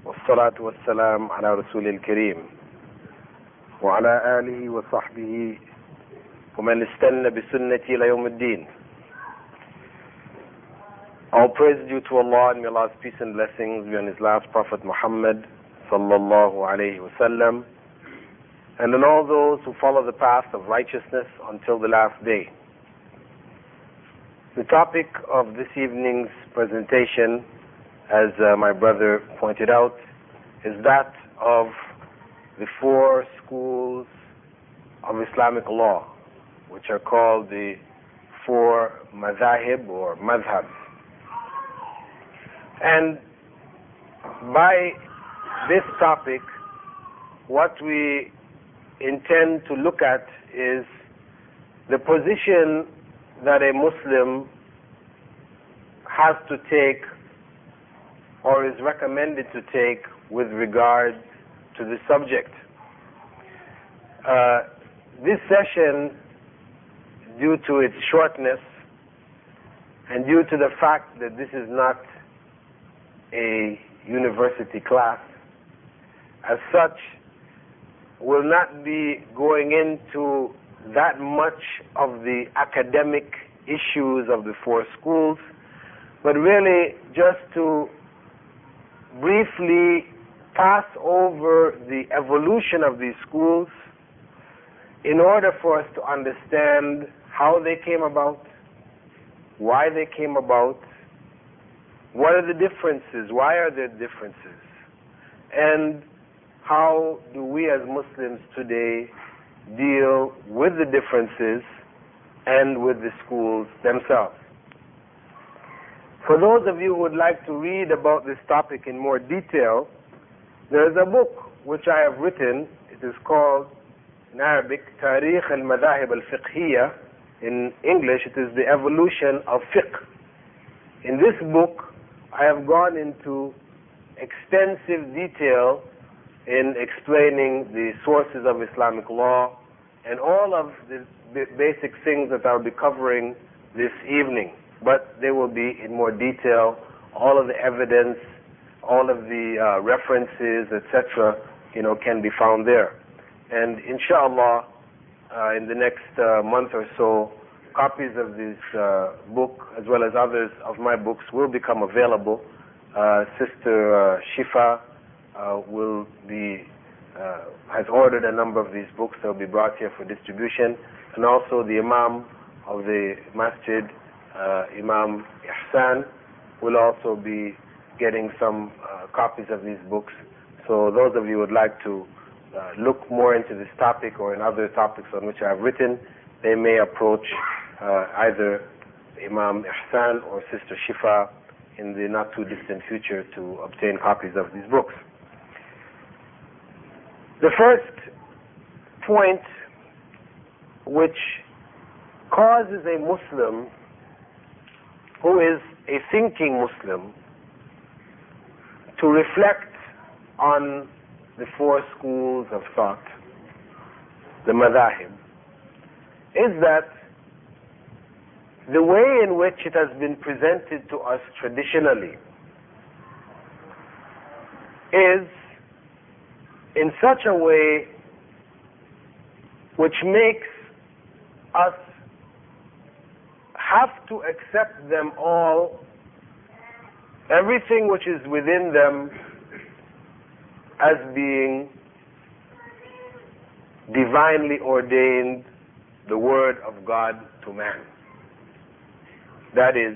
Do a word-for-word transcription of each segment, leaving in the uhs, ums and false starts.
والصلاة والسلام على رسول الكريم وعلى آله وصحبه ومن استنى بسنتي إلى يوم الدين. All praise due to Allah, and may Allah's peace and blessings be on His last Prophet Muhammad sallallahu alayhi wasallam, and on all those who follow the path of righteousness until the last day. The topic of this evening's presentation, as uh, my brother pointed out, is that of the four schools of Islamic law, which are called the four madhahib or madhabs. And by this topic, what we intend to look at is the position that a Muslim has to take or is recommended to take with regard to the subject. Uh, this session, due to its shortness and due to the fact that this is not a university class, as such, will not be going into that much of the academic issues of the four schools, but really just to briefly pass over the evolution of these schools in order for us to understand how they came about, why they came about, what are the differences, why are there differences, and how do we as Muslims today deal with the differences and with the schools themselves. For those of you who would like to read about this topic in more detail, there is a book which I have written. It is called, in Arabic, Tarikh al-Madahib al-Fiqhiyya. In English, it is the evolution of fiqh. In this book, I have gone into extensive detail in explaining the sources of Islamic law and all of the basic things that I'll be covering this evening. But they will be in more detail, all of the evidence, all of the uh, references, et cetera, you know, can be found there. And inshallah, uh, in the next uh, month or so, copies of this uh, book, as well as others of my books, will become available. Uh, Sister uh, Shifa uh, will be uh, has ordered a number of these books that will be brought here for distribution, and also the Imam of the Masjid, uh, Imam Ihsan, will also be getting some uh, copies of these books. So those of you who would like to uh, look more into this topic or in other topics on which I have written, they may approach uh, either Imam Ihsan or Sister Shifa in the not too distant future to obtain copies of these books. The first point which causes a Muslim who is a thinking Muslim to reflect on the four schools of thought, the madhahib, is that the way in which it has been presented to us traditionally is in such a way which makes us have to accept them all, everything which is within them, as being divinely ordained, the word of God to man. That is,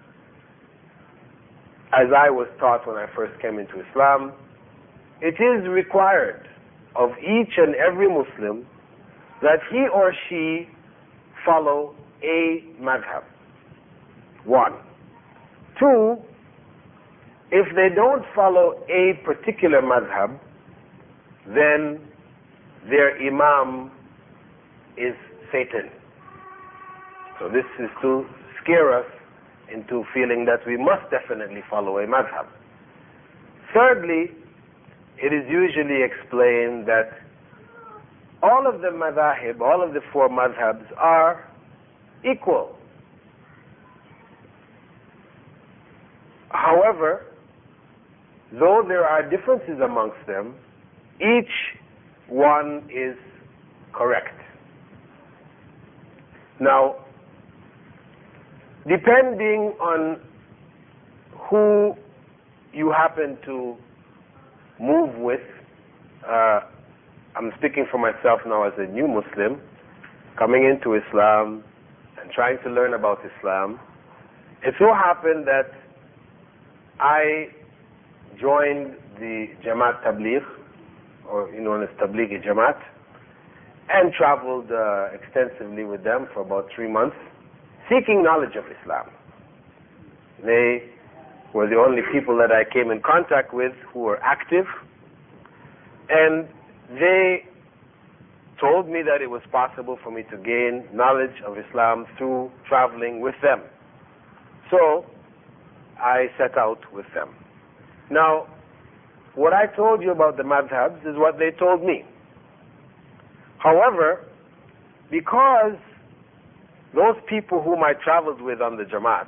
as I was taught when I first came into Islam, it is required of each and every Muslim that he or she follow a madhab. One. Two, if they don't follow a particular madhab, then their imam is Satan. So this is to scare us into feeling that we must definitely follow a madhab. Thirdly, it is usually explained that all of the madhahib, all of the four madhabs are equal. However, though there are differences amongst them, each one is correct. Now, depending on who you happen to move with, uh, I'm speaking for myself now as a new Muslim, coming into Islam and trying to learn about Islam. It so happened that I joined the Jamaat Tabligh, or you know as Tablighi Jamaat, and traveled uh, extensively with them for about three months, seeking knowledge of Islam. They were the only people that I came in contact with who were active, and they told me that it was possible for me to gain knowledge of Islam through traveling with them. So I set out with them. Now, what I told you about the madhabs is what they told me. However, because those people whom I traveled with on the Jamaat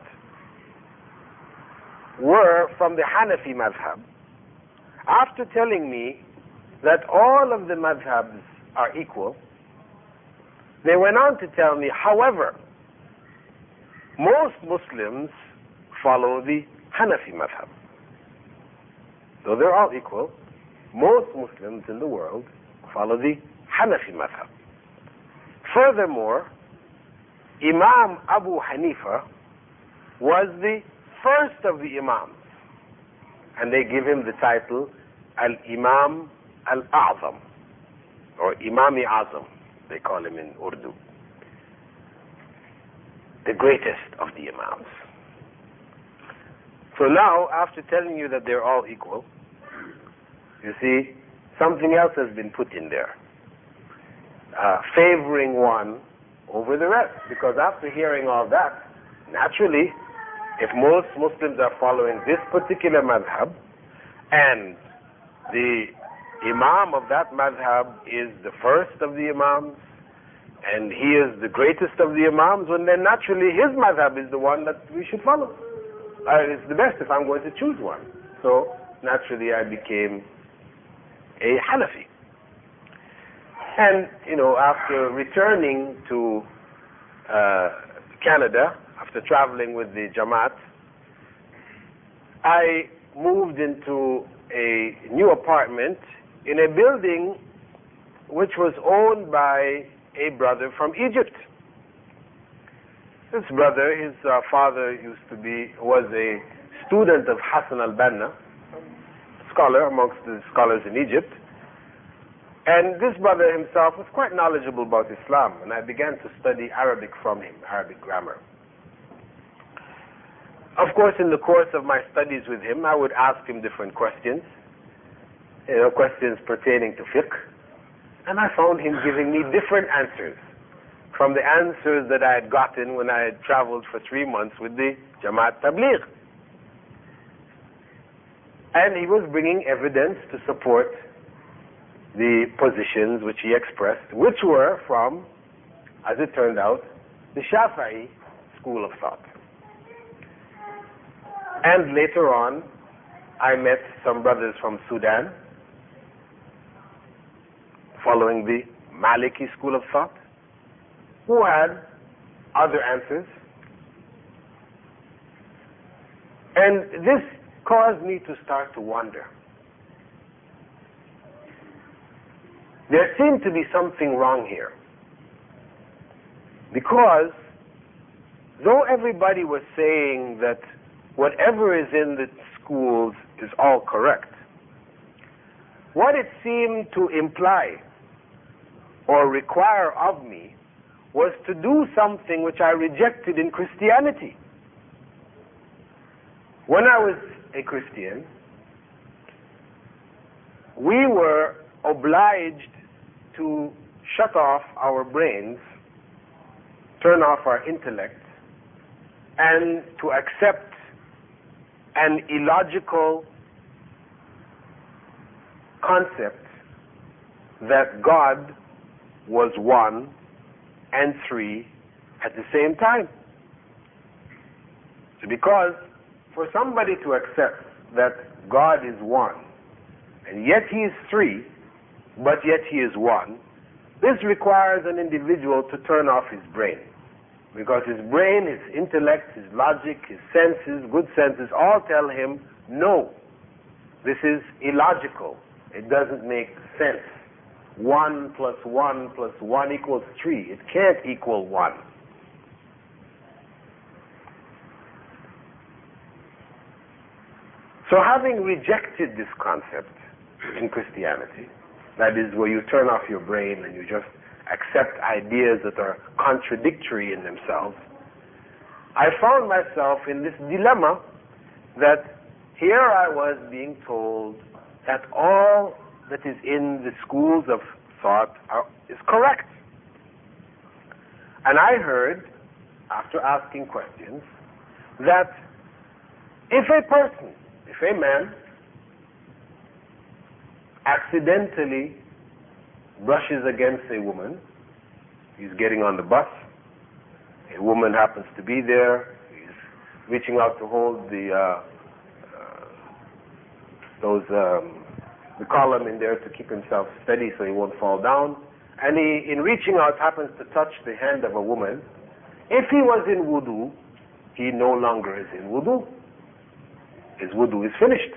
were from the Hanafi madhab, after telling me that all of the madhabs are equal, they went on to tell me, however, most Muslims follow the Hanafi madhab. Though they're all equal, most Muslims in the world follow the Hanafi madhab. Furthermore, Imam Abu Hanifa was the first of the Imams, and they give him the title Al-Imam Al-A'zam, or Imam-i Azam, they call him in Urdu, the greatest of the Imams. So now, after telling you that they're all equal, you see, something else has been put in there, uh, favoring one over the rest. Because after hearing all that, naturally, if most Muslims are following this particular madhab, and the Imam of that madhab is the first of the Imams, and he is the greatest of the Imams, well then naturally his madhab is the one that we should follow. Uh, it's the best if I'm going to choose one. So naturally I became a Hanafi. And, you know, after returning to uh, Canada, after traveling with the Jamaat, I moved into a new apartment in a building which was owned by a brother from Egypt. This brother, his uh, father used to be, was a student of Hassan al-Banna, scholar amongst the scholars in Egypt. And this brother himself was quite knowledgeable about Islam, and I began to study Arabic from him, Arabic grammar. Of course, in the course of my studies with him, I would ask him different questions, you know, questions pertaining to fiqh, and I found him giving me different answers from the answers that I had gotten when I had traveled for three months with the Jamaat Tabligh. And he was bringing evidence to support the positions which he expressed, which were from, as it turned out, the Shafi'i school of thought. And later on, I met some brothers from Sudan, following the Maliki school of thought, who had other answers. And this caused me to start to wonder. There seemed to be something wrong here. Because though everybody was saying that whatever is in the schools is all correct, what it seemed to imply or require of me was to do something which I rejected in Christianity. When I was a Christian, we were obliged to shut off our brains, turn off our intellect, and to accept an illogical concept that God was one and three at the same time. So because for somebody to accept that God is one, and yet he is three, but yet he is one, this requires an individual to turn off his brain. Because his brain, his intellect, his logic, his senses, good senses, all tell him, no, this is illogical. It doesn't make sense. One plus one plus one equals three. It can't equal one. So having rejected this concept in Christianity, that is where you turn off your brain and you just accept ideas that are contradictory in themselves, I found myself in this dilemma that here I was being told that all that is in the schools of thought are, is correct. And I heard, after asking questions, that if a person, if a man, accidentally brushes against a woman, he's getting on the bus, a woman happens to be there, he's reaching out to hold the uh, uh, those um, the column in there to keep himself steady so he won't fall down, and he, in reaching out, happens to touch the hand of a woman. If he was in wudu, he no longer is in wudu. His wudu is finished.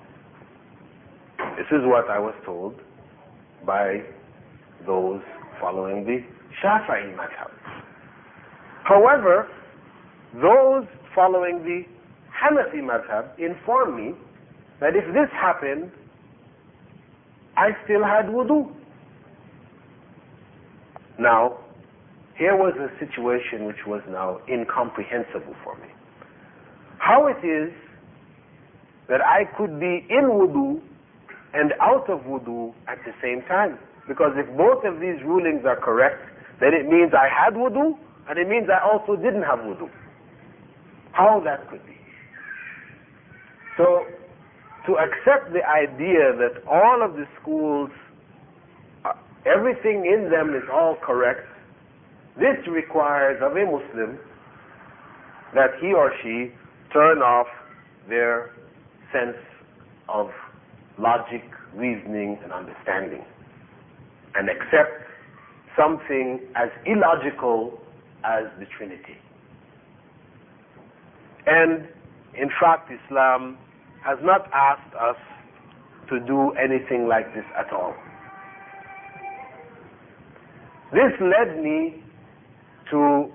This is what I was told by those following the Shafi'i madhab. However, those following the Hanafi madhab informed me that if this happened, I still had wudu. Now, here was a situation which was now incomprehensible for me. How it is that I could be in wudu and out of wudu at the same time? Because if both of these rulings are correct, then it means I had wudu, and it means I also didn't have wudu. How that could be. So, to accept the idea that all of the schools, uh, everything in them is all correct, this requires of a Muslim that he or she turn off their sense of logic, reasoning, and understanding, and accept something as illogical as the Trinity. And in fact, Islam has not asked us to do anything like this at all. This led me to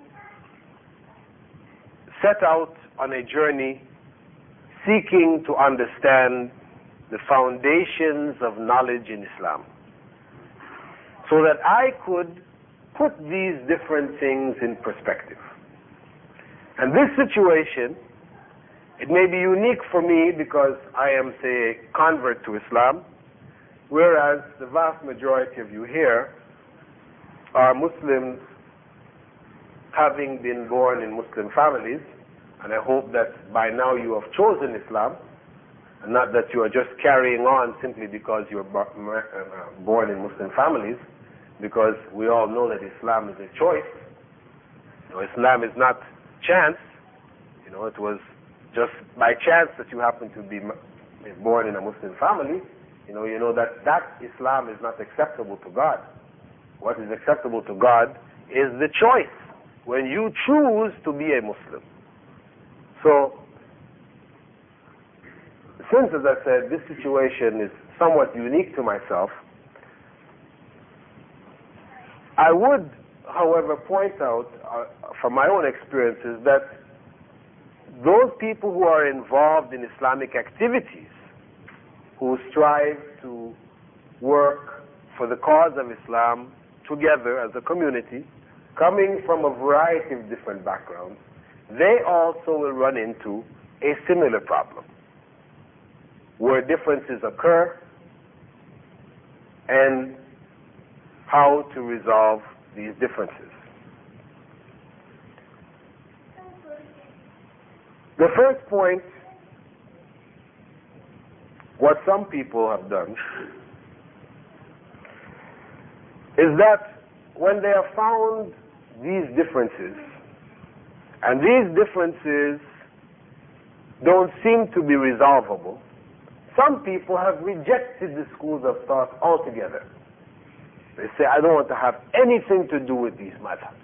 set out on a journey seeking to understand the foundations of knowledge in Islam, so that I could put these different things in perspective. And this situation, it may be unique for me because I am, say, a convert to Islam, whereas the vast majority of you here are Muslims having been born in Muslim families, and I hope that by now you have chosen Islam, and not that you are just carrying on simply because you are born in Muslim families, because we all know that Islam is a choice. You know, Islam is not chance. You know, it was just by chance that you happen to be born in a Muslim family. You know, you know that that Islam is not acceptable to God. What is acceptable to God is the choice, when you choose to be a Muslim. So, since, as I said, this situation is somewhat unique to myself, I would, however, point out uh, from my own experiences that those people who are involved in Islamic activities, who strive to work for the cause of Islam together as a community, coming from a variety of different backgrounds, they also will run into a similar problem, where differences occur and how to resolve these differences. The first point, what some people have done, is that when they have found these differences, and these differences don't seem to be resolvable, some people have rejected the schools of thought altogether. They say, I don't want to have anything to do with these madhabs.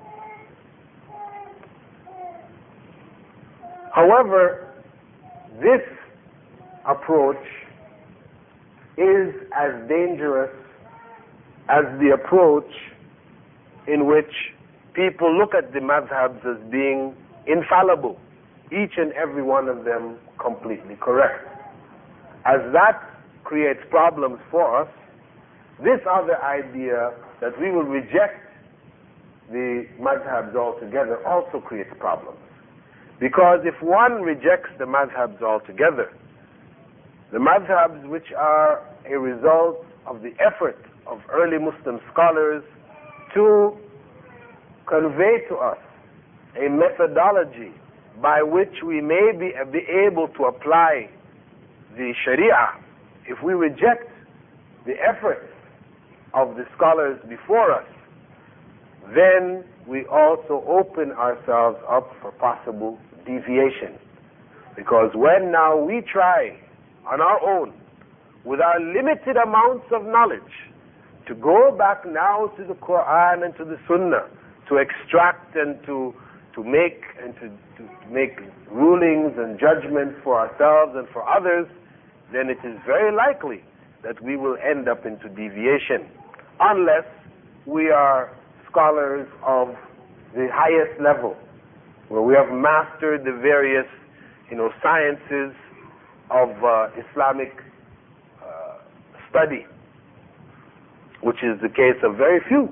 However, this approach is as dangerous as the approach in which people look at the madhabs as being infallible, each and every one of them completely correct. As that creates problems for us, this other idea that we will reject the madhabs altogether also creates problems. Because if one rejects the madhabs altogether, the madhabs which are a result of the effort of early Muslim scholars to convey to us a methodology by which we may be, be able to apply the Sharia, if we reject the efforts of the scholars before us, then we also open ourselves up for possible deviation. Because when now we try on our own, with our limited amounts of knowledge, to go back now to the Quran and to the Sunnah, to extract and to to make and to, to make rulings and judgments for ourselves and for others, then it is very likely that we will end up into deviation, unless we are scholars of the highest level, where we have mastered the various, you know, sciences of uh, Islamic uh, study, which is the case of very few.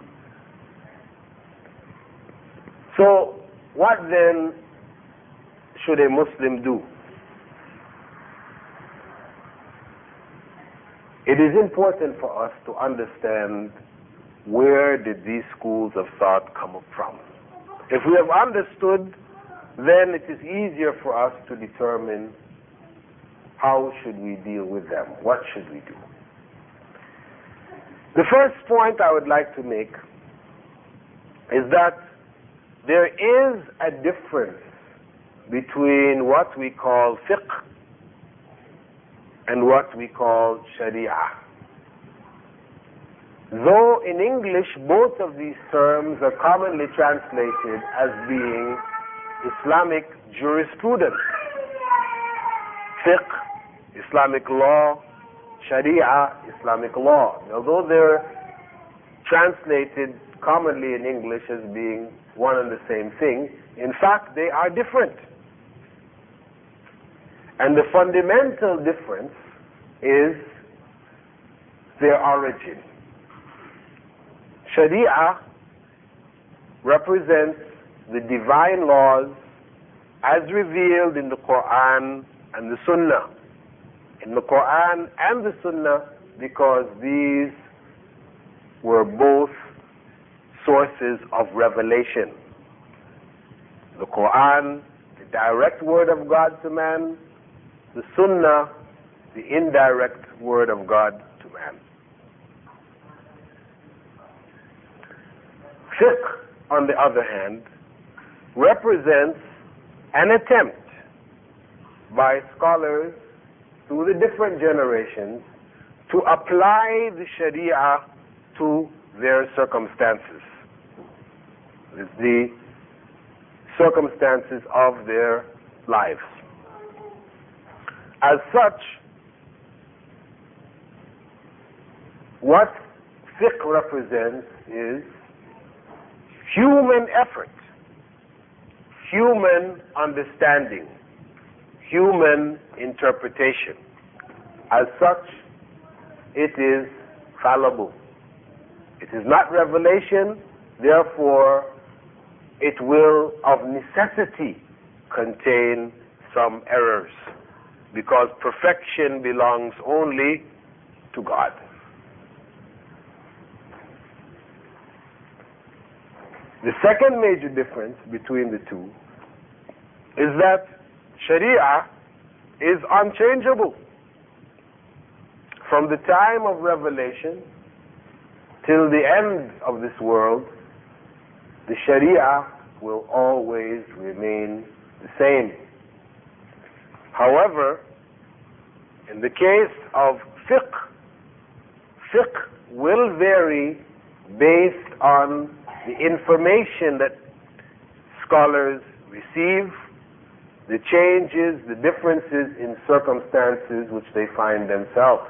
So, what then should a Muslim do? It is important for us to understand where did these schools of thought come up from. If we have understood, then it is easier for us to determine how should we deal with them, what should we do. The first point I would like to make is that there is a difference between what we call fiqh and what we call sharia. Though in English both of these terms are commonly translated as being Islamic jurisprudence. Fiqh, Islamic law; sharia, Islamic law. Although they're translated commonly in English as being one and the same thing, in fact they are different. And the fundamental difference is their origin. Sharia represents the divine laws as revealed in the Quran and the Sunnah. In the Quran and the Sunnah, because these were both sources of revelation. The Quran, the direct word of God to man; the Sunnah, the indirect word of God to man. Fiqh, on the other hand, represents an attempt by scholars through the different generations to apply the Sharia to their circumstances. It's the circumstances of their lives. As such, what fiqh represents is human effort, human understanding, human interpretation. As such, it is fallible. It is not revelation, therefore it will of necessity contain some errors, because perfection belongs only to God. The second major difference between the two is that Sharia is unchangeable. From the time of revelation till the end of this world, the Sharia will always remain the same. However, In the case of fiqh, fiqh will vary based on the information that scholars receive, the changes, the differences in circumstances which they find themselves.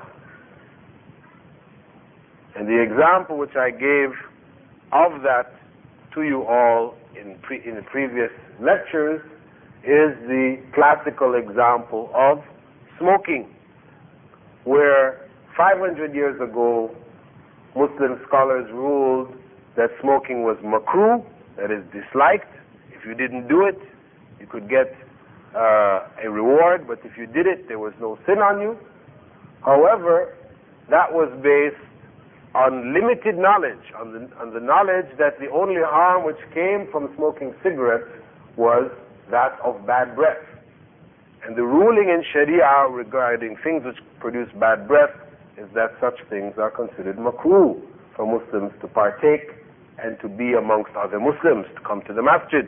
And the example which I gave of that to you all in, pre in the previous lectures is the classical example of smoking, where five hundred years ago Muslim scholars ruled that smoking was makruh, that is disliked. If you didn't do it, you could get uh, a reward, but if you did it, there was no sin on you. However, that was based on limited knowledge, on the, on the knowledge that the only harm which came from smoking cigarettes was that of bad breath. And the ruling in Sharia regarding things which produce bad breath is that such things are considered makruh for Muslims to partake and to be amongst other Muslims, to come to the masjids.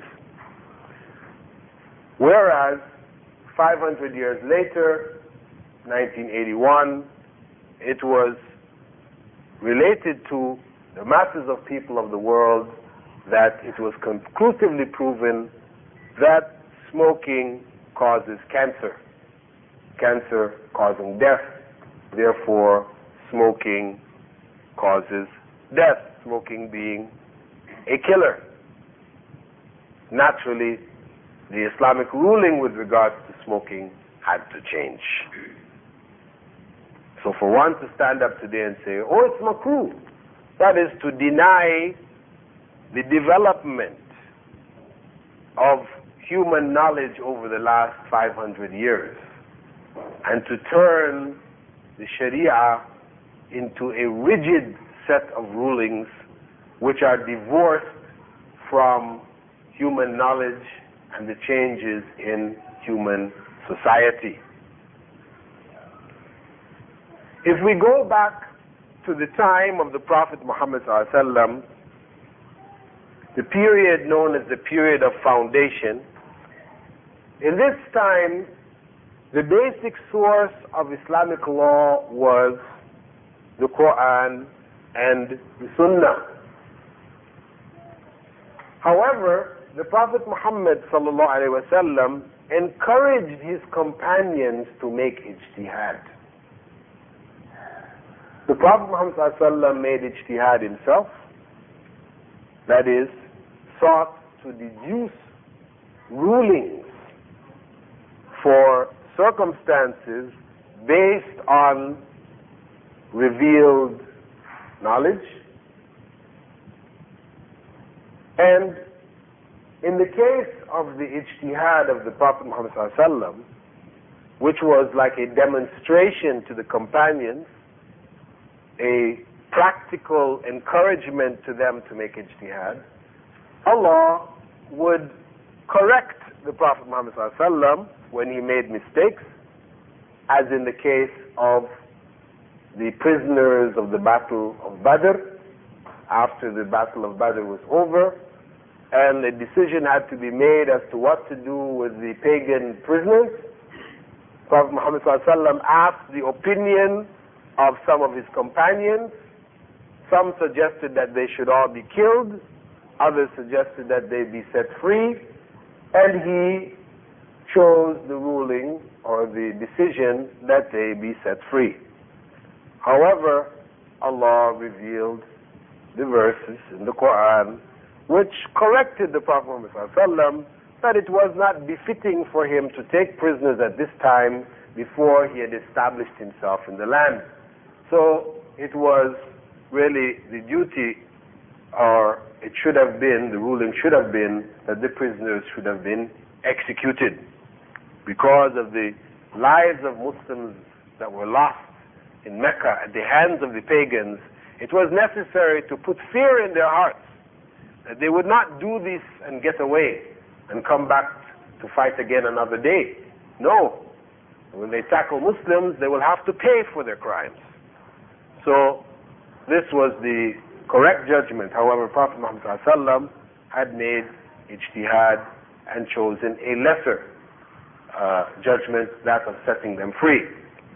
Whereas five hundred years later, nineteen eighty-one, it was related to the masses of people of the world that it was conclusively proven that smoking causes cancer, cancer causing death. Therefore, smoking causes death, smoking being a killer. Naturally, the Islamic ruling with regards to smoking had to change. So for one to stand up today and say, oh, it's makruh, that is to deny the development of human knowledge over the last five hundred years and to turn the Sharia into a rigid set of rulings which are divorced from human knowledge and the changes in human society. If we go back to the time of the Prophet Muhammad sallallahu alaihi wasallam, the period known as the period of foundation, in this time, the basic source of Islamic law was the Quran and the Sunnah. However, the Prophet Muhammad sallallahu alaihi wasallam encouraged his companions to make ijtihad. The Prophet Muhammad sallallahu alaihi wasallam made ijtihad himself, that is, sought to deduce rulings for circumstances based on revealed knowledge. And in the case of the ijtihad of the Prophet Muhammad sallallahu alaihi wasallam, which was like a demonstration to the companions, a practical encouragement to them to make ijtihad, Allah would correct the Prophet Muhammad sallallahu alaihi wasallam when he made mistakes, as in the case of the prisoners of the Battle of Badr. After the Battle of Badr was over, and a decision had to be made as to what to do with the pagan prisoners, Prophet Muhammad sallallahu alaihi wasallam asked the opinion of some of his companions. Some suggested that they should all be killed, others suggested that they be set free, and he chose the ruling or the decision that they be set free. However, Allah revealed the verses in the Quran which corrected the Prophet Muhammad sallallahu alaihi wasallam that it was not befitting for him to take prisoners at this time before he had established himself in the land. So it was really the duty, or it should have been, the ruling should have been that the prisoners should have been executed. Because of the lives of Muslims that were lost in Mecca at the hands of the pagans, it was necessary to put fear in their hearts that they would not do this and get away and come back to fight again another day. No. When they tackle Muslims, they will have to pay for their crimes. So this was the correct judgment. However, Prophet Muhammad sallallahu alaihi wasallam had made ijtihad and chosen a lesser uh, judgment, that of setting them free.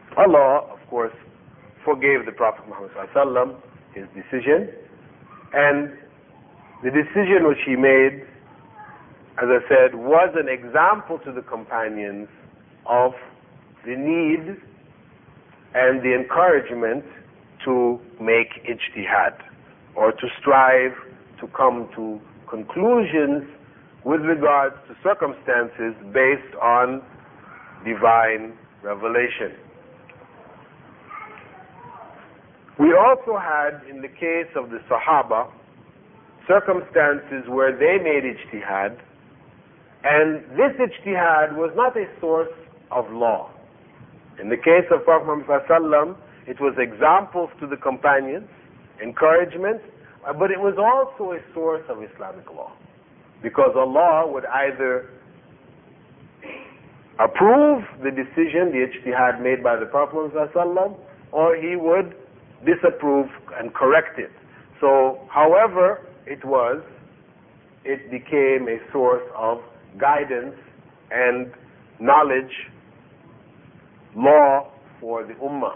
Allah, of course, forgave the Prophet Muhammad ﷺ his decision, and the decision which he made, as I said, was an example to the companions of the need and the encouragement to make ijtihad, or to strive to come to conclusions with regards to circumstances based on divine revelation. We also had, in the case of the Sahaba, circumstances where they made ijtihad, and this ijtihad was not a source of law. In the case of Prophet Muhammad ﷺ, it was examples to the companions, encouragement, but it was also a source of Islamic law. Because Allah would either approve the decision, the ijtihad made by the Prophet Muhammad ﷺ, or He would disapprove and correct it. So, however it was, it became a source of guidance and knowledge, law for the Ummah.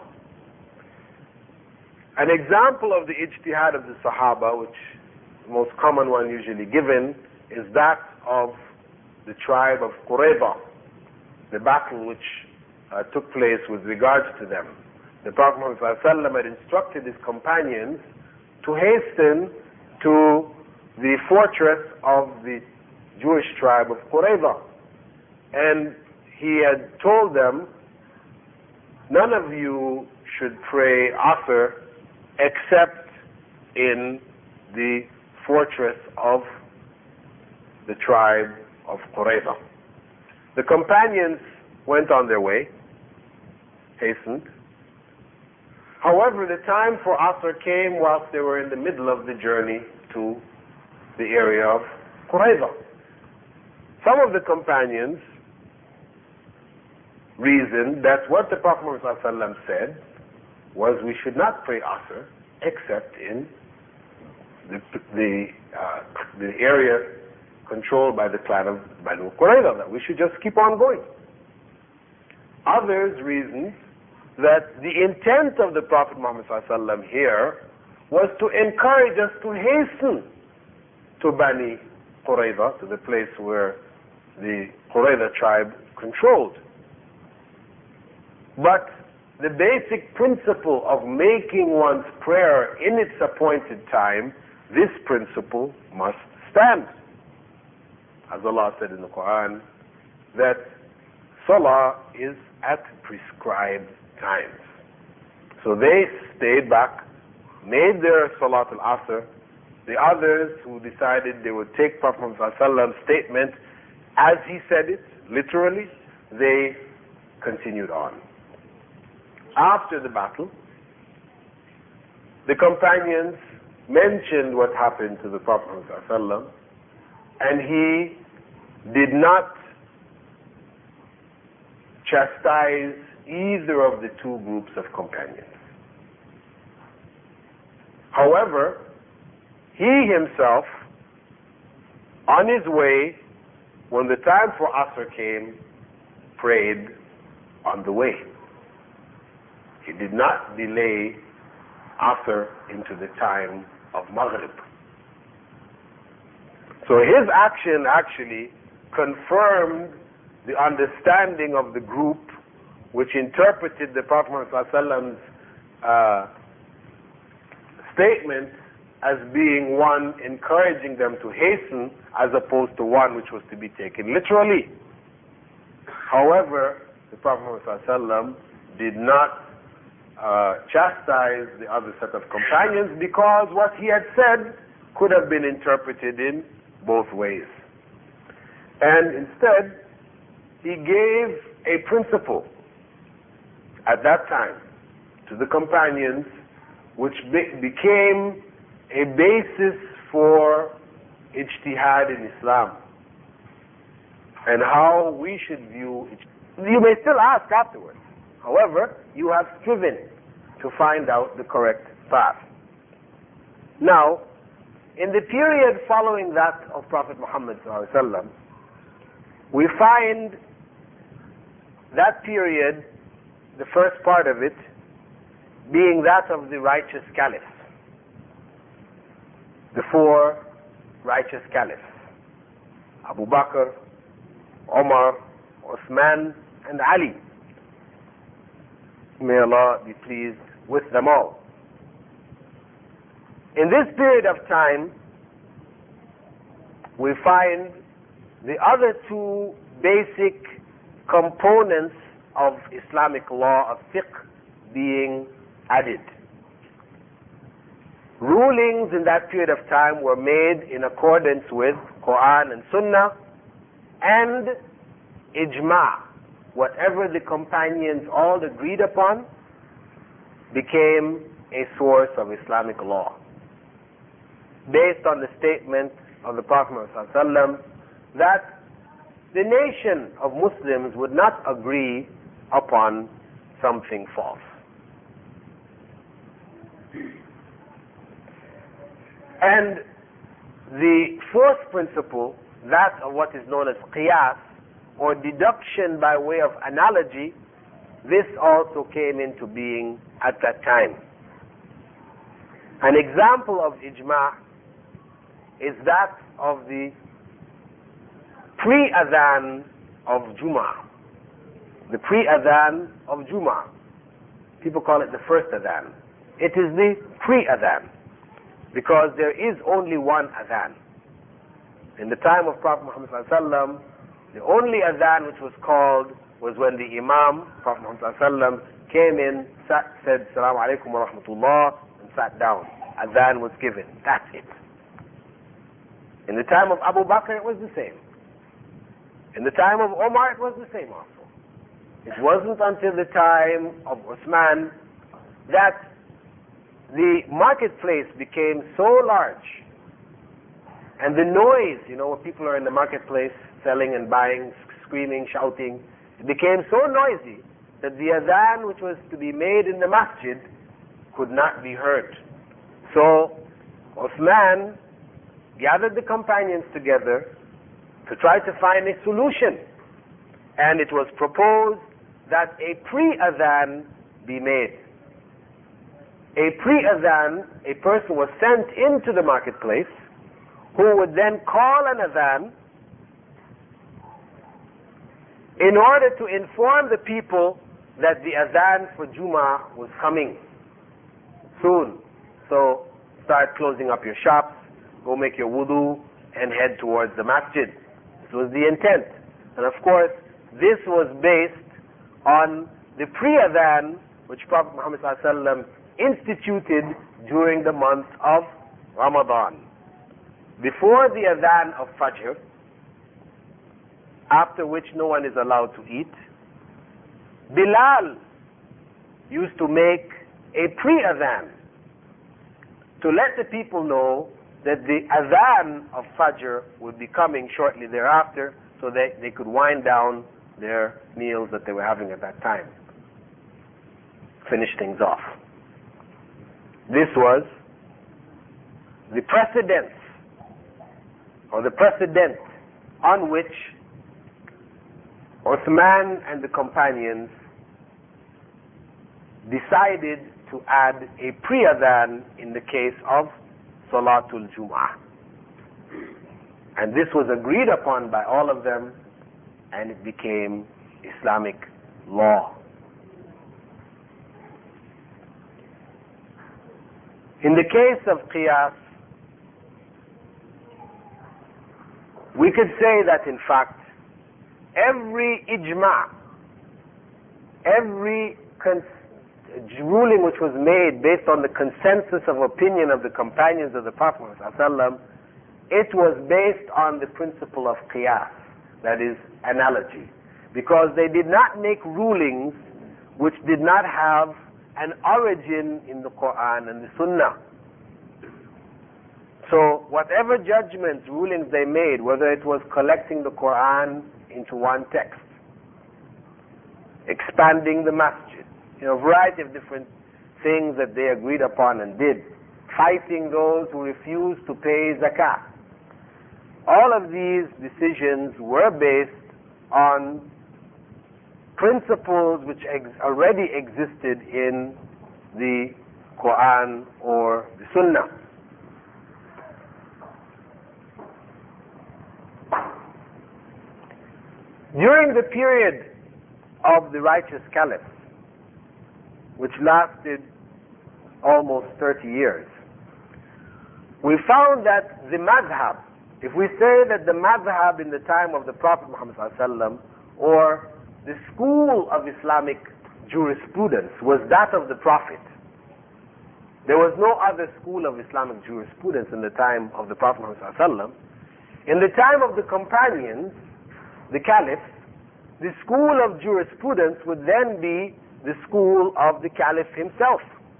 An example of the ijtihad of the Sahaba, which is the most common one usually given, is that of the tribe of Qurayza, the battle which uh, took place with regards to them. The Prophet Muhammad ﷺ had instructed his companions to hasten to the fortress of the Jewish tribe of Qurayza. And he had told them, none of you should pray Asr except in the fortress of the tribe of Qurayza. The companions went on their way, hastened. However, the time for Asr came whilst they were in the middle of the journey to the area of Qurayza. Some of the companions reasoned that what the Prophet Muhammad ﷺ said was we should not pray Asr except in the, the, uh, the area controlled by the clan of Banu Qurayza, that we should just keep on going. Others reasoned that the intent of the Prophet Muhammad ﷺ here was to encourage us to hasten to Bani Qurayza, to the place where the Qurayza tribe controlled. But the basic principle of making one's prayer in its appointed time, this principle must stand. As Allah said in the Quran, that Salah is at prescribed times. So they stayed back, made their Salat al-Asr. The others who decided they would take Prophet Muhammad ﷺ's statement as he said it, literally, they continued on. After the battle, the companions mentioned what happened to the Prophet Muhammad ﷺ, and he did not chastise either of the two groups of companions. However, he himself, on his way, when the time for Asr came, prayed on the way. He did not delay Asr into the time of Maghrib. So his action actually confirmed the understanding of the group which interpreted the Prophet Muhammad's uh, statement as being one encouraging them to hasten, as opposed to one which was to be taken literally. However, the Prophet Muhammad did not uh, chastise the other set of companions, because what he had said could have been interpreted in both ways. And instead, he gave a principle at that time to the companions, which be became a basis for ijtihad in Islam, and how we should view it. You may still ask afterwards. However, you have striven to find out the correct path. Now, in the period following that of Prophet Muhammad sallallahu alaihi wasallam, we find that period the first part of it being that of the righteous caliphs, the four righteous caliphs, Abu Bakr, Omar, Uthman, and Ali. May Allah be pleased with them all. In this period of time, we find the other two basic components of Islamic law of fiqh being added. Rulings in that period of time were made in accordance with Quran and Sunnah, and ijma', whatever the companions all agreed upon, became a source of Islamic law, based on the statement of the Prophet ﷺ that the nation of Muslims would not agree upon something false. And the fourth principle, that of what is known as qiyas, or deduction by way of analogy, this also came into being at that time. An example of ijma' is that of the pre-adhan of Jum'ah. The pre-adhan of Jum'ah. People call it the first adhan. It is the pre-adhan, because there is only one adhan. In the time of Prophet Muhammad ﷺ, the only adhan which was called was when the Imam, Prophet Muhammad ﷺ, came in, sat, said, Assalamu alaikum wa rahmatullah, and sat down. Adhan was given. That's it. In the time of Abu Bakr, it was the same. In the time of Omar, it was the same also. It wasn't until the time of Uthman that the marketplace became so large, and the noise, you know, when people are in the marketplace selling and buying, screaming, shouting, it became so noisy that the adhan which was to be made in the masjid could not be heard. So Uthman gathered the companions together to try to find a solution, and it was proposed that a pre-adhan be made. A pre-adhan, a person was sent into the marketplace who would then call an adhan in order to inform the people that the adhan for Jum'ah was coming soon. So start closing up your shops, go make your wudu, and head towards the masjid. This was the intent. And of course, this was based on the pre-adhan which Prophet Muhammad ﷺ instituted during the month of Ramadan. Before the adhan of Fajr, after which no one is allowed to eat, Bilal used to make a pre-adhan to let the people know that the adhan of Fajr would be coming shortly thereafter, so that they could wind down their meals that they were having at that time. Finish things off. This was the precedence, or the precedent on which Uthman and the companions decided to add a pre-adhan in the case of Salatul Jum'ah. And this was agreed upon by all of them, and it became Islamic law. In the case of qiyas, we could say that in fact every ijma', every ruling which was made based on the consensus of opinion of the companions of the Prophet ﷺ, it was based on the principle of qiyas, that is, analogy, because they did not make rulings which did not have an origin in the Quran and the Sunnah. So whatever judgments, rulings they made, whether it was collecting the Quran into one text, expanding the masjid, you know, a variety of different things that they agreed upon and did, fighting those who refused to pay zakah. All of these decisions were based on principles which ex already existed in the Quran or the Sunnah. During the period of the righteous caliphs, which lasted almost thirty years, we found that the madhab, if we say that the madhab in the time of the Prophet Muhammad ﷺ, or the school of Islamic jurisprudence was that of the Prophet, there was no other school of Islamic jurisprudence in the time of the Prophet Muhammad ﷺ. In the time of the companions, the caliphs, the school of jurisprudence would then be the school of the caliph himself.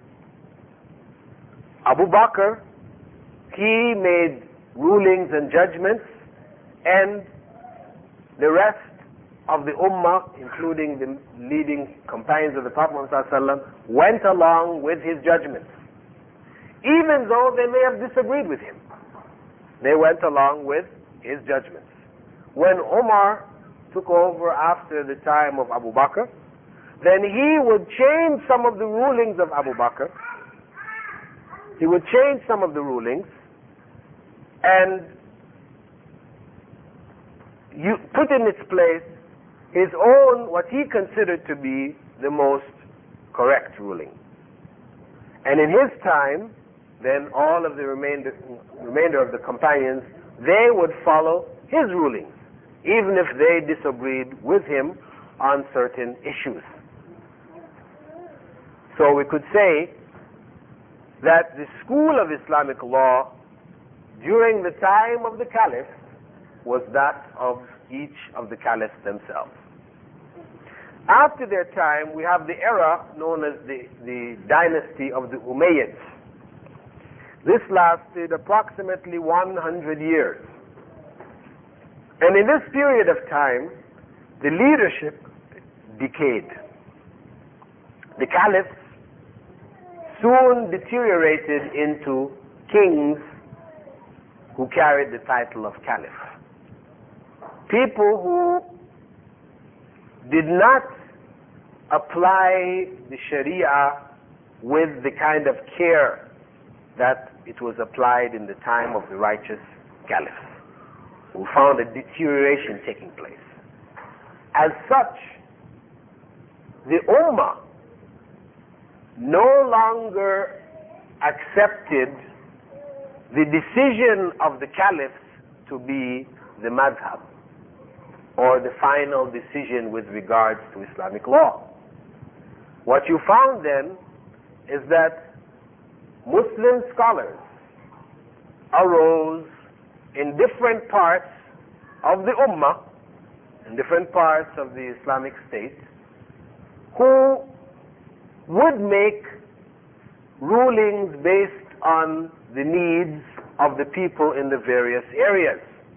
Abu Bakr, he made rulings and judgments, and the rest of the ummah, including the leading companions of the Prophet ﷺ, went along with his judgments. Even though they may have disagreed with him, they went along with his judgments. When Umar took over after the time of Abu Bakr, then he would change some of the rulings of Abu Bakr. He would change some of the rulings and you put in its place his own, what he considered to be the most correct ruling. And in his time, then all of the remainder, remainder of the companions, they would follow his rulings, even if they disagreed with him on certain issues. So we could say that the school of Islamic law during the time of the caliphs was that of each of the caliphs themselves. After their time, we have the era known as the, the dynasty of the Umayyads. This lasted approximately one hundred years. And in this period of time, the leadership decayed. The caliphs soon deteriorated into kings who carried the title of caliph. People who did not apply the Sharia with the kind of care that it was applied in the time of the righteous caliphs, who found a deterioration taking place. As such, the Ummah no longer accepted the decision of the caliphs to be the madhab, or the final decision with regards to Islamic law. What you found then is that Muslim scholars arose in different parts of the Ummah, in different parts of the Islamic State, who would make rulings based on the needs of the people in the various areas.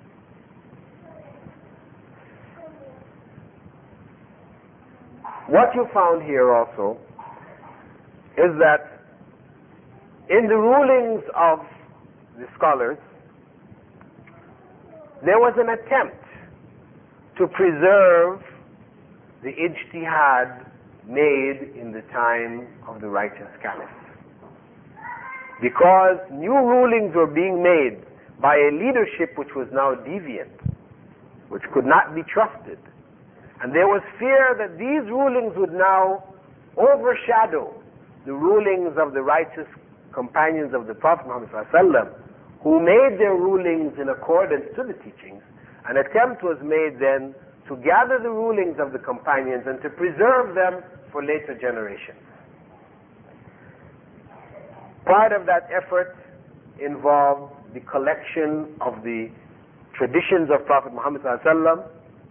What you found here also is that in the rulings of the scholars, there was an attempt to preserve the ijtihad made in the time of the righteous caliphs. Because new rulings were being made by a leadership which was now deviant, which could not be trusted. And there was fear that these rulings would now overshadow the rulings of the righteous companions of the Prophet Muhammad ﷺ, who made their rulings in accordance to the teachings. An attempt was made then to gather the rulings of the companions and to preserve them for later generations. Part of that effort involved the collection of the traditions of Prophet Muhammad ﷺ,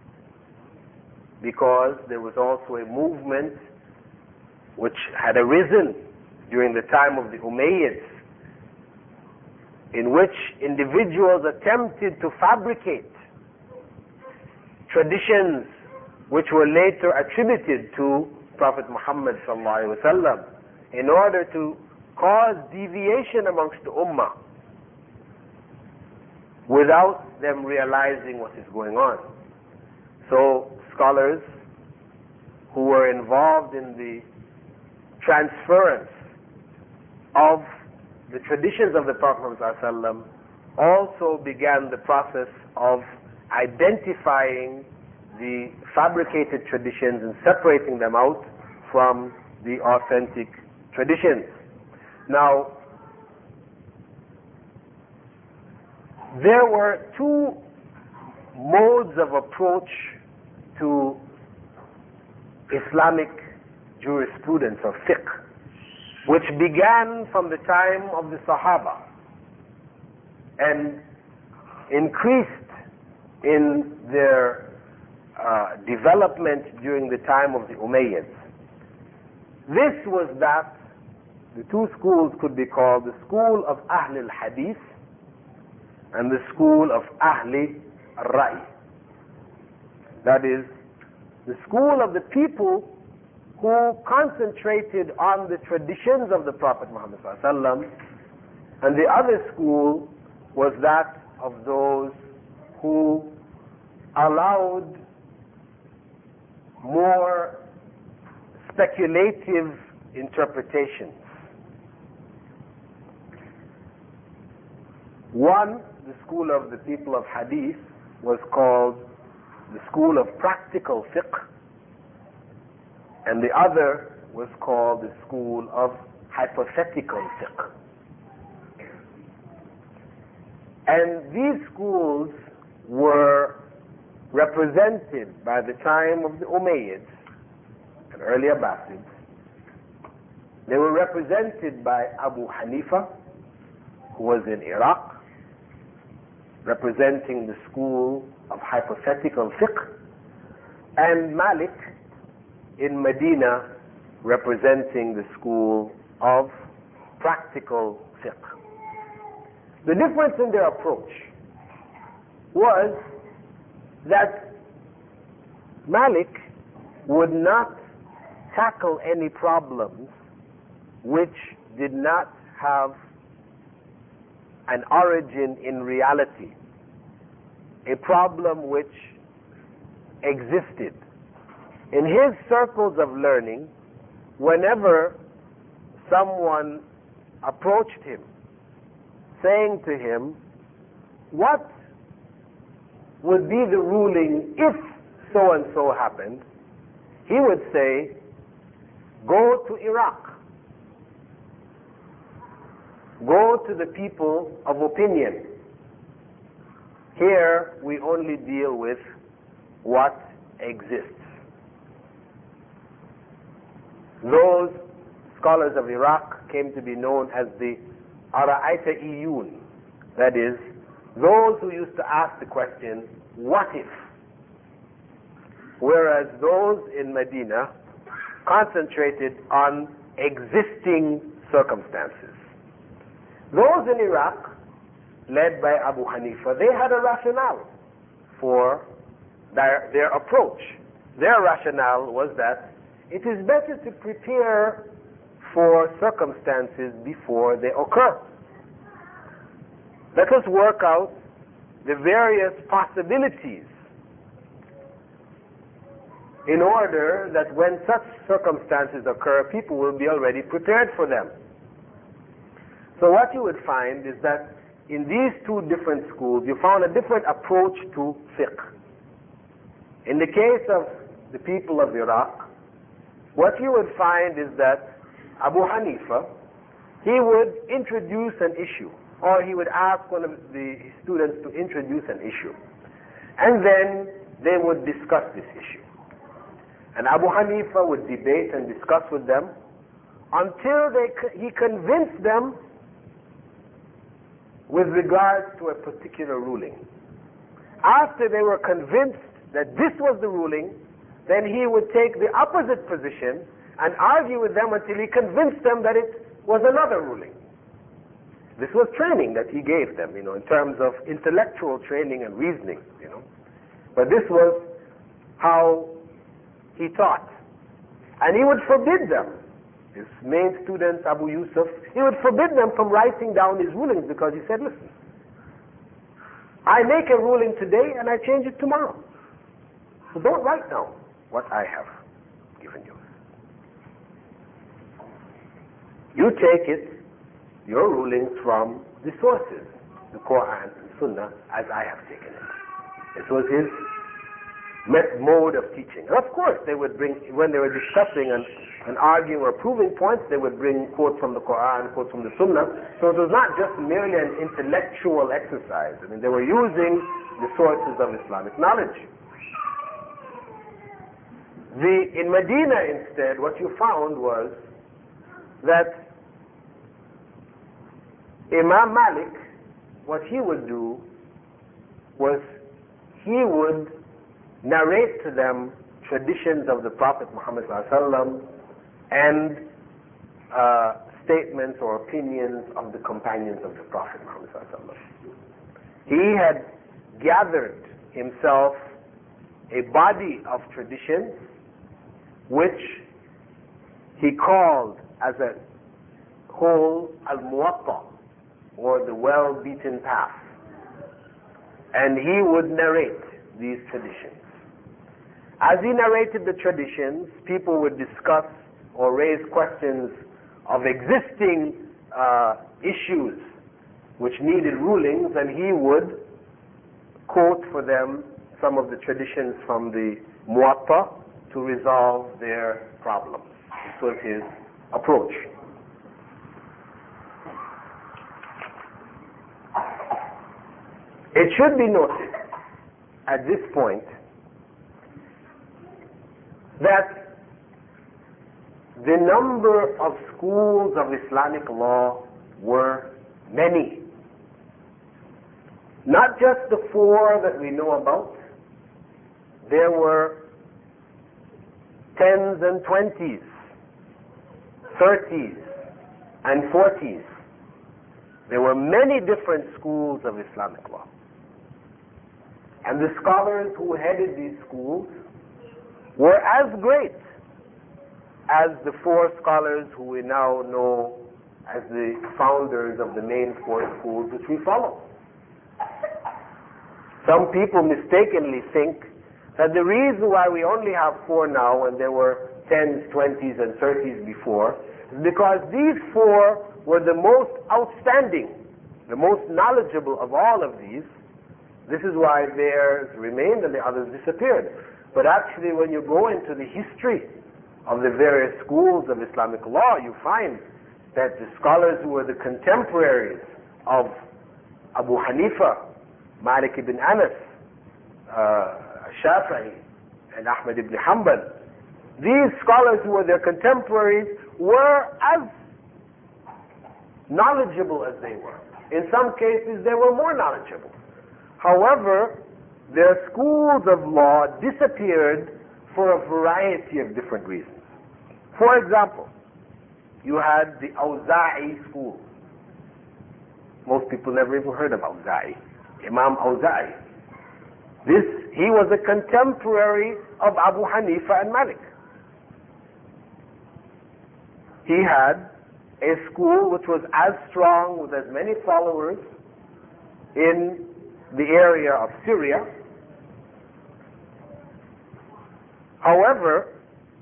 because there was also a movement which had arisen during the time of the Umayyads, in which individuals attempted to fabricate traditions which were later attributed to Prophet Muhammad ﷺ in order to cause deviation amongst the Ummah without them realizing what is going on. So scholars who were involved in the transference of the traditions of the Prophet ﷺ also began the process of identifying the fabricated traditions and separating them out from the authentic traditions. Now, there were two modes of approach to Islamic jurisprudence or fiqh, which began from the time of the Sahaba and increased in their uh, development during the time of the Umayyads. This was that the two schools could be called the school of Ahl al-Hadith and the school of Ahli al-Ra'i. That is, the school of the people who concentrated on the traditions of the Prophet Muhammad ﷺ, and the other school was that of those who allowed more speculative interpretations. One, the school of the people of Hadith, was called the school of practical fiqh, and the other was called the school of hypothetical fiqh. And these schools were represented by the time of the Umayyads and early Abbasids. They were represented by Abu Hanifa, who was in Iraq, representing the school of hypothetical fiqh, and Malik in Medina, representing the school of practical fiqh. The difference in their approach was that Malik would not tackle any problems which did not have an origin in reality, a problem which existed. In his circles of learning, whenever someone approached him saying to him, what would be the ruling if so and so happened, he would say, go to Iraq. Go to the people of opinion. Here we only deal with what exists. Those scholars of Iraq came to be known as the Ara'aytaiyun, that is, those who used to ask the question, what if? Whereas those in Medina concentrated on existing circumstances. Those in Iraq, led by Abu Hanifa, they had a rationale for their, their approach. Their rationale was that it is better to prepare for circumstances before they occur. Let us work out the various possibilities in order that when such circumstances occur, people will be already prepared for them. So what you would find is that in these two different schools, you found a different approach to fiqh. In the case of the people of Iraq, what you would find is that Abu Hanifa, he would introduce an issue, or he would ask one of the students to introduce an issue, and then they would discuss this issue. And Abu Hanifa would debate and discuss with them until they, he convinced them with regards to a particular ruling. After they were convinced that this was the ruling, then he would take the opposite position and argue with them until he convinced them that it was another ruling. This was training that he gave them, you know, in terms of intellectual training and reasoning, you know. But this was how he taught. And he would forbid them, his main student, Abu Yusuf, he would forbid them from writing down his rulings because he said, listen, I make a ruling today and I change it tomorrow. So don't write down what I have given you. You take it, your rulings, from the sources, the Quran and Sunnah, as I have taken it. This was his mode of teaching. And of course, they would bring, when they were discussing and, and arguing or proving points, they would bring quotes from the Quran, quotes from the Sunnah. So it was not just merely an intellectual exercise. I mean, they were using the sources of Islamic knowledge. The, in Medina, instead, what you found was that Imam Malik, what he would do was he would narrate to them traditions of the Prophet Muhammad ﷺ and uh, statements or opinions of the companions of the Prophet Muhammad ﷺ. He had gathered himself a body of traditions which he called as a whole al-Muwatta, or the well-beaten path. And he would narrate these traditions. As he narrated the traditions, people would discuss or raise questions of existing uh, issues which needed rulings, and he would quote for them some of the traditions from the Muwatta to resolve their problems. This was his approach. It should be noted at this point that the number of schools of Islamic law were many. Not just the four that we know about. There were tens and twenties, thirties and forties. There were many different schools of Islamic law. And the scholars who headed these schools were as great as the four scholars who we now know as the founders of the main four schools which we follow. Some people mistakenly think that the reason why we only have four now and there were tens, twenties, and thirties before is because these four were the most outstanding, the most knowledgeable of all of these. This is why theirs remained and the others disappeared. But actually, when you go into the history of the various schools of Islamic law, you find that the scholars who were the contemporaries of Abu Hanifa, Malik ibn Anas, uh, Shafi'i, and Ahmad ibn Hanbal, these scholars who were their contemporaries were as knowledgeable as they were. In some cases, they were more knowledgeable. However, their schools of law disappeared for a variety of different reasons. For example, you had the Awza'i school. Most people never even heard of Awza'i. Imam Awza'i. This, he was a contemporary of Abu Hanifa and Malik. He had a school which was as strong, with as many followers in the area of Syria. However,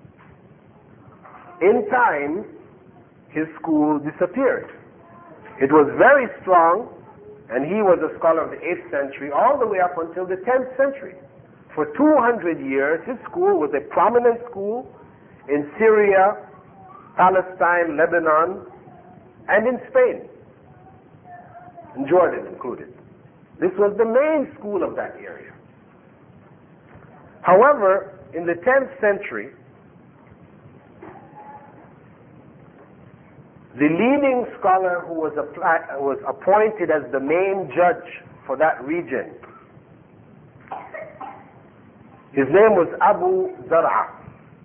in time, his school disappeared. It was very strong, and he was a scholar of the eighth century all the way up until the tenth century. For two hundred years, his school was a prominent school in Syria, Palestine, Lebanon, and in Spain, and Jordan included. This was the main school of that area. However, in the tenth century, the leading scholar who was, apply, was appointed as the main judge for that region, his name was Abu Zar'a.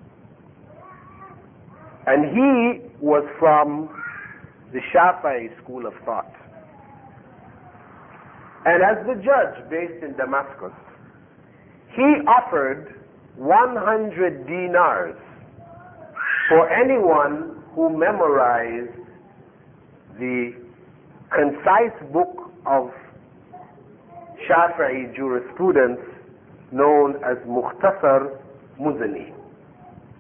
And he was from the Shafi'i school of thought. And as the judge based in Damascus, he offered one hundred dinars for anyone who memorized the concise book of Shafi'i jurisprudence known as Mukhtasar Muzani.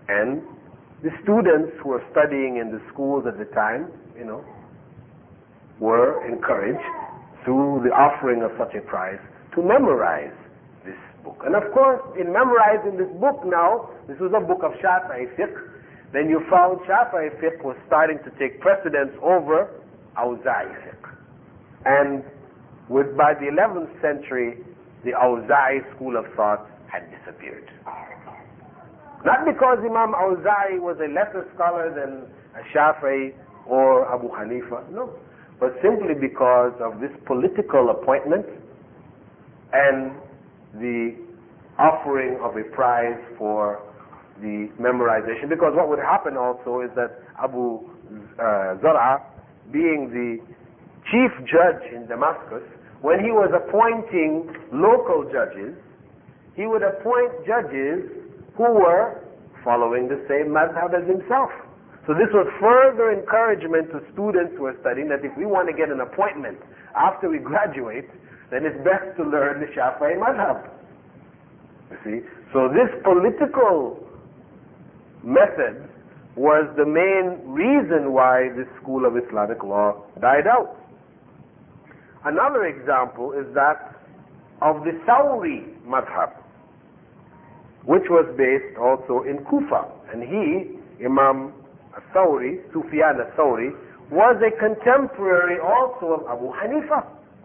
And the students who were studying in the schools at the time, you know, were encouraged through the offering of such a prize to memorize this book. And of course, in memorizing this book now, this was a book of Shafi'i fiqh, then you found Shafi'i fiqh was starting to take precedence over Awza'i fiqh. And with, by the eleventh century, the Awza'i school of thought had disappeared. Not because Imam Awza'i was a lesser scholar than Shafi'i or Abu Hanifa, no, but simply because of this political appointment and the offering of a prize for the memorization. Because what would happen also is that Abu uh, Zar'a, being the chief judge in Damascus, when he was appointing local judges, he would appoint judges who were following the same madhab as himself. So this was further encouragement to students who are studying that if we want to get an appointment after we graduate, then it's best to learn the Shafi'i madhab. You see? So this political method was the main reason why this school of Islamic law died out. Another example is that of the Thawri madhab, which was based also in Kufa. And he, Imam al-Thawri, Sufyan al-Thawri, was a contemporary also of Abu Hanifa.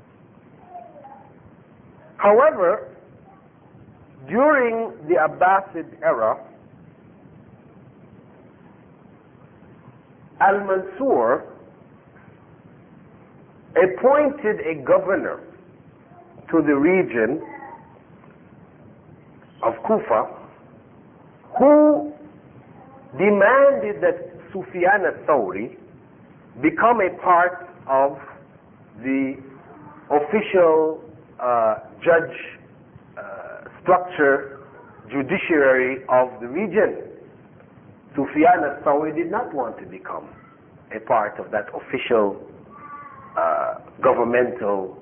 However, during the Abbasid era, Al-Mansur appointed a governor to the region of Kufa who demanded that Sufyan al-Thawri become a part of the official uh, judge uh, structure, judiciary of the region. Sufyan al-Thawri did not want to become a part of that official uh, governmental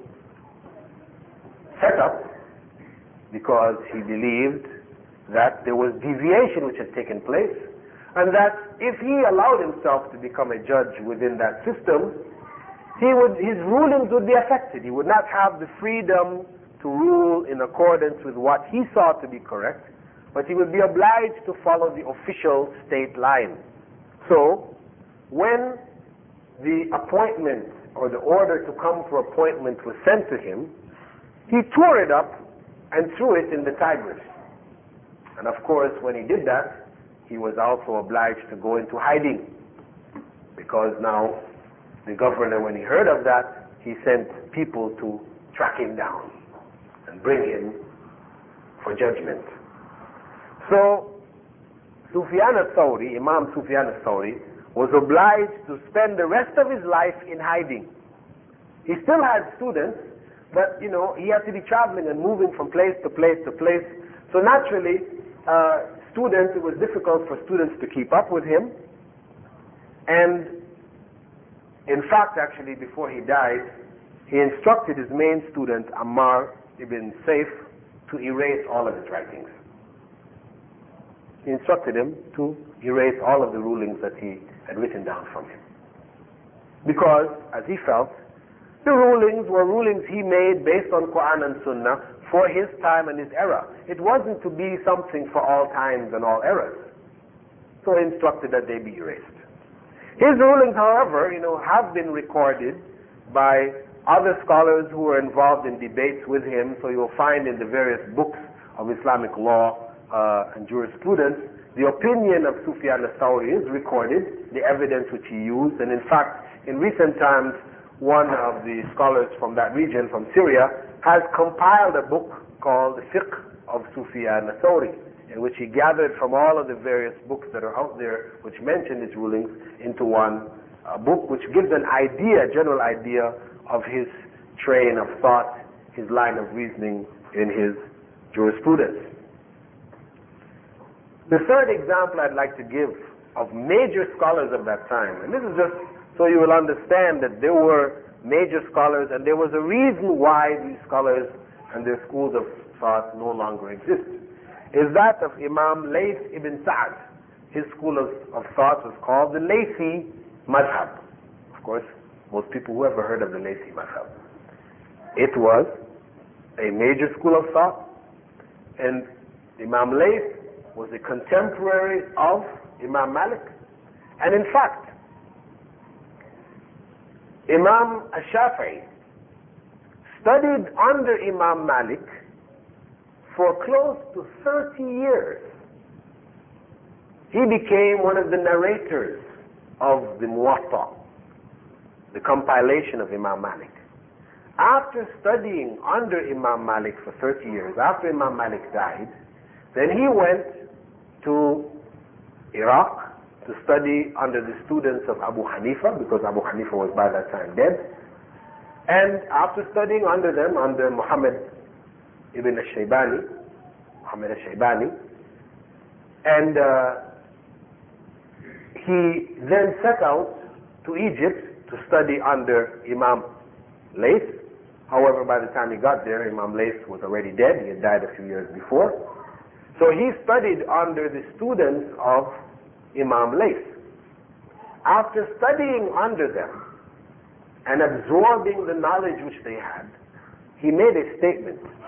setup because he believed that there was deviation which had taken place, and that if he allowed himself to become a judge within that system, he would, his rulings would be affected. He would not have the freedom to rule in accordance with what he saw to be correct, but he would be obliged to follow the official state line. So, when the appointment or the order to come for appointment was sent to him, he tore it up and threw it in the Tigris. And of course, when he did that, he was also obliged to go into hiding, because now the governor, when he heard of that, he sent people to track him down and bring him for judgment. So Sufyan al-Thawri, Imam Sufyan al-Thawri, was obliged to spend the rest of his life in hiding. He still had students, but you know, he had to be traveling and moving from place to place to place. So naturally, uh, students, it was difficult for students to keep up with him. And in fact, actually, before he died, he instructed his main student, Ammar ibn Saif, to erase all of his writings. He instructed him to erase all of the rulings that he had written down from him. Because, as he felt, the rulings were rulings he made based on Quran and Sunnah for his time and his era. It wasn't to be something for all times and all eras. So he instructed that they be erased. His rulings, however, you know, have been recorded by other scholars who were involved in debates with him. So you will find in the various books of Islamic law uh, and jurisprudence, the opinion of Sufyan al-Thawri is recorded, the evidence which he used. And in fact, in recent times, one of the scholars from that region, from Syria, has compiled a book called The Fiqh of Sufyan al-Thawri, in which he gathered from all of the various books that are out there which mention his rulings into one uh, book, which gives an idea, a general idea of his train of thought, his line of reasoning in his jurisprudence. The third example I'd like to give of major scholars of that time, and this is just so you will understand that there were major scholars and there was a reason why these scholars and their schools of thought no longer exist, is that of Imam Layth ibn Sa'd. his school of, of thought was called the Laythi Madhab. Of course, most people who ever heard of the Laythi Madhab. It was a major school of thought, and Imam Layth was a contemporary of Imam Malik. And in fact, Imam Ash-Shafi'i studied under Imam Malik for close to thirty years. He became one of the narrators of the Muwatta, the compilation of Imam Malik. After studying under Imam Malik for thirty years, after Imam Malik died, then he went to Iraq to study under the students of Abu Hanifa, because Abu Hanifa was by that time dead. And after studying under them, under Muhammad ibn al-Shaybani, Muhammad al-Shaybani, and uh, he then set out to Egypt to study under Imam Layth. However, by the time he got there, Imam Layth was already dead. He had died a few years before. So he studied under the students of Imam Layth. After studying under them and absorbing the knowledge which they had, he made a statement.